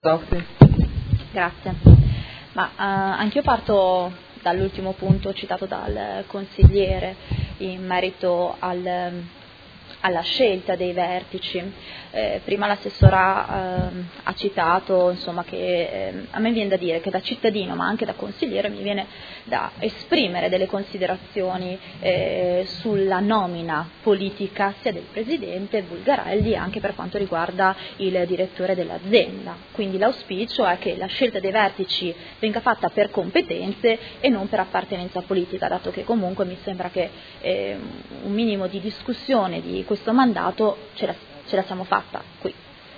Grazie. Anch'io parto dall'ultimo punto citato dal consigliere in merito alla scelta dei vertici. Prima l'assessora ha citato che a me viene da dire che da cittadino ma anche da consigliere mi viene da esprimere delle considerazioni sulla nomina politica sia del presidente Bulgarelli anche per quanto riguarda il direttore dell'azienda. Quindi l'auspicio è che la scelta dei vertici venga fatta per competenze e non per appartenenza politica, dato che comunque mi sembra che un minimo di discussione di questo mandato ce la siamo fatta qui.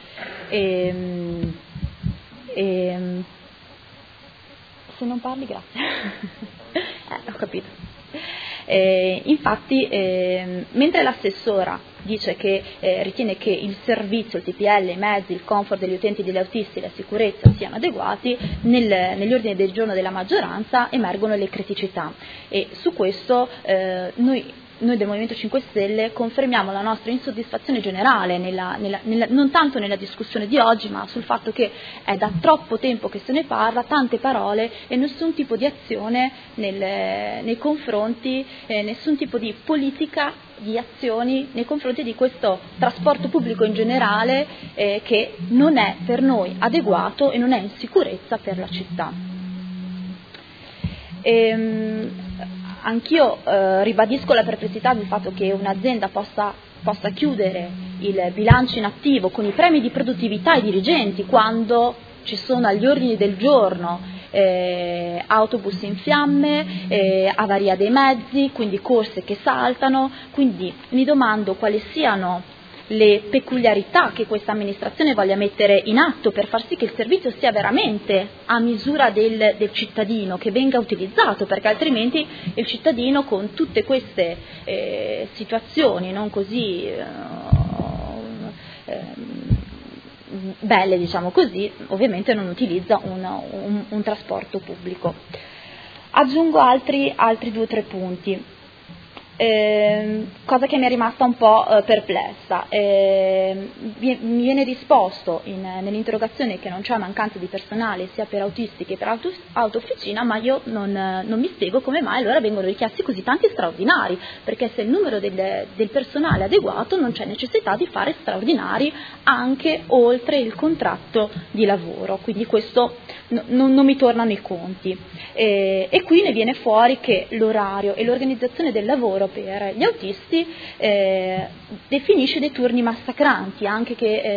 Se non parli, grazie. Ho capito. Infatti, mentre l'assessora dice che ritiene che il servizio, il TPL, i mezzi, il comfort degli utenti e degli autisti e la sicurezza siano adeguati, negli ordini del giorno della maggioranza emergono le criticità e su questo noi del Movimento 5 Stelle confermiamo la nostra insoddisfazione generale non tanto nella discussione di oggi, ma sul fatto che è da troppo tempo che se ne parla, tante parole e nessun tipo di azione nei confronti, nessun tipo di politica di azioni nei confronti di questo trasporto pubblico in generale che non è per noi adeguato e non è in sicurezza per la città. Anch'io ribadisco la perplessità del fatto che un'azienda possa chiudere il bilancio in attivo con i premi di produttività ai dirigenti quando ci sono agli ordini del giorno autobus in fiamme, avaria dei mezzi, quindi corse che saltano, quindi mi domando quali siano le peculiarità che questa amministrazione voglia mettere in atto per far sì che il servizio sia veramente a misura del cittadino, che venga utilizzato, perché altrimenti il cittadino con tutte queste situazioni non così belle, diciamo così, ovviamente non utilizza un trasporto pubblico. Aggiungo altri 2 o 3 punti. Cosa che mi è rimasta un po' perplessa. Mi viene risposto nell'interrogazione che non c'è mancanza di personale sia per autisti che per auto-officina, ma io non mi spiego come mai allora vengono richiesti così tanti straordinari, perché se il numero del personale è adeguato non c'è necessità di fare straordinari anche oltre il contratto di lavoro, quindi questo non mi tornano i conti. E qui ne viene fuori che l'orario e l'organizzazione del lavoro per gli autisti definisce dei turni massacranti, anche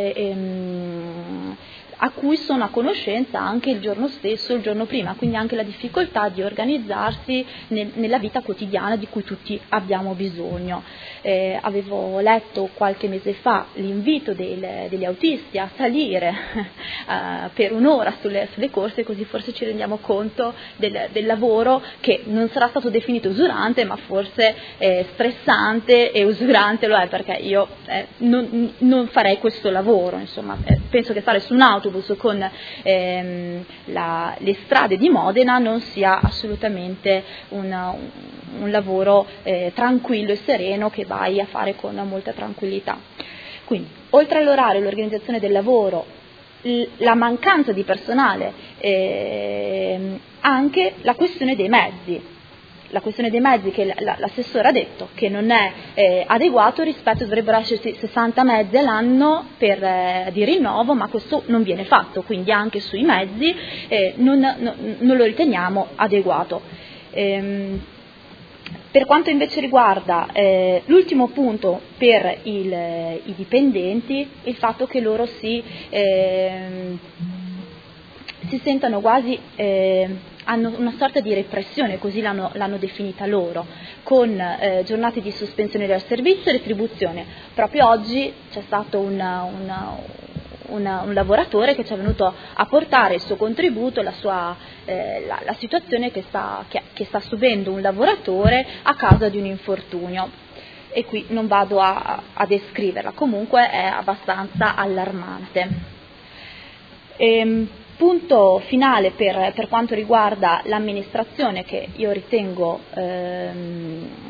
a cui sono a conoscenza anche il giorno stesso, il giorno prima, quindi anche la difficoltà di organizzarsi nella vita quotidiana di cui tutti abbiamo bisogno. Avevo letto qualche mese fa l'invito degli autisti a salire per un'ora sulle corse, così forse ci rendiamo conto del lavoro che non sarà stato definito usurante, ma forse stressante e usurante lo è, perché io non farei questo lavoro, insomma, penso che stare su un autobus con le strade di Modena non sia assolutamente un lavoro tranquillo e sereno che vai a fare con molta tranquillità. Quindi, oltre all'orario e l'organizzazione del lavoro, la mancanza di personale, anche la questione dei mezzi. La questione dei mezzi che l'assessore ha detto che non è adeguato rispetto, dovrebbero esserci 60 mezzi all'anno di rinnovo, ma questo non viene fatto, quindi anche sui mezzi non lo riteniamo adeguato. Per quanto invece riguarda l'ultimo punto per i dipendenti, il fatto che loro si sentano quasi hanno una sorta di repressione, così l'hanno definita loro, con giornate di sospensione del servizio e retribuzione. Proprio oggi c'è stato un lavoratore che ci è venuto a portare il suo contributo, la situazione che sta subendo un lavoratore a causa di un infortunio. E qui non vado a descriverla, comunque è abbastanza allarmante. Punto finale per quanto riguarda l'amministrazione, che io ritengo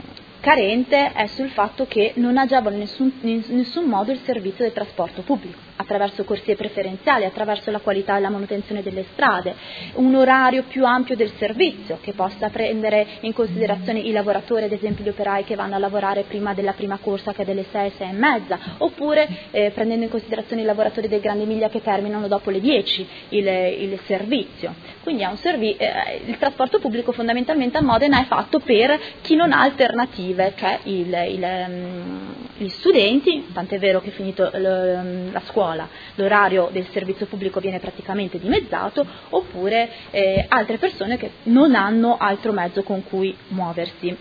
carente, è sul fatto che non agevola in nessun modo il servizio del trasporto pubblico. attraverso corsie preferenziali, attraverso la qualità e la manutenzione delle strade, un orario più ampio del servizio che possa prendere in considerazione i lavoratori, ad esempio gli operai che vanno a lavorare prima della prima corsa che è delle 6, 6 e mezza, oppure prendendo in considerazione i lavoratori del Grande Emilia che terminano dopo le 10 il servizio. Quindi il trasporto pubblico fondamentalmente a Modena è fatto per chi non ha alternative, cioè gli studenti, tant'è vero che finito la scuola l'orario del servizio pubblico viene praticamente dimezzato, oppure altre persone che non hanno altro mezzo con cui muoversi.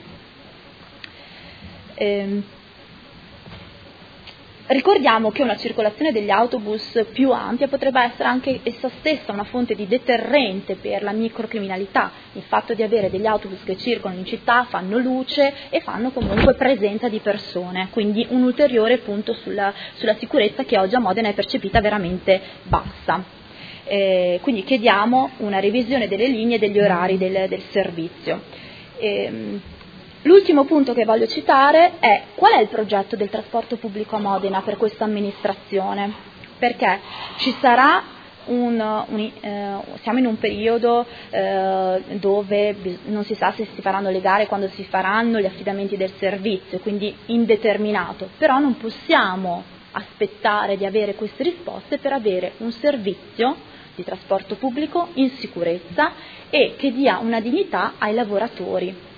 Ricordiamo che una circolazione degli autobus più ampia potrebbe essere anche essa stessa una fonte di deterrente per la microcriminalità, il fatto di avere degli autobus che circolano in città, fanno luce e fanno comunque presenza di persone, quindi un ulteriore punto sulla sicurezza che oggi a Modena è percepita veramente bassa. Quindi chiediamo una revisione delle linee e degli orari del servizio. L'ultimo punto che voglio citare è qual è il progetto del trasporto pubblico a Modena per questa amministrazione, perché ci sarà siamo in un periodo dove non si sa se si faranno le gare, quando si faranno gli affidamenti del servizio, quindi indeterminato, però non possiamo aspettare di avere queste risposte per avere un servizio di trasporto pubblico in sicurezza e che dia una dignità ai lavoratori.